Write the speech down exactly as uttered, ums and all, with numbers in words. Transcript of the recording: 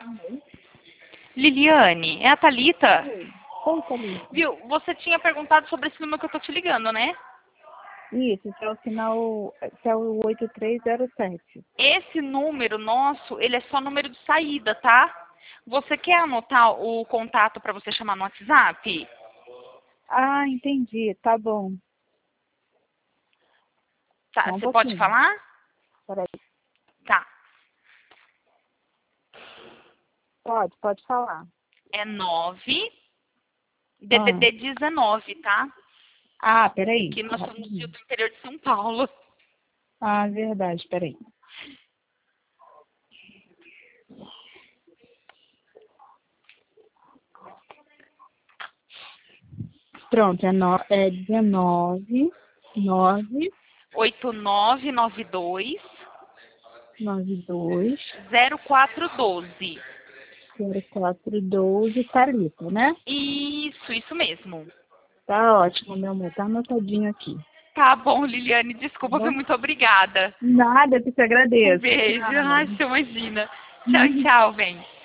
Liliane, é a Thalita? Oi. Oi, Thalita. Viu, você tinha perguntado sobre esse número que eu tô te ligando, né? Isso, que é o final, que é o oito três zero sete. Esse número nosso, ele é só número de saída, tá? Você quer anotar o contato para você chamar no WhatsApp? Ah, entendi. Tá bom. Tá, Só um você pode pouquinho. falar? Peraí. Tá. Pode, pode falar. É nove Ah, D D D dezenove, tá? ah peraí. Que nós somos do Rapidinho. interior de São Paulo. Ah, verdade, peraí. Pronto, é, no, é dezenove, nove, oito nove nove dois nove dois, zero quatro um dois. zero quatro doze, Thalita, né? Isso, isso mesmo. Tá ótimo, meu amor. Tá anotadinho aqui. Tá bom, Liliane, Tá desculpa, foi bom? muito obrigada. Nada, eu que te Um agradeço. beijo. Ai, Tchau. você imagina. Tchau, tchau, bem.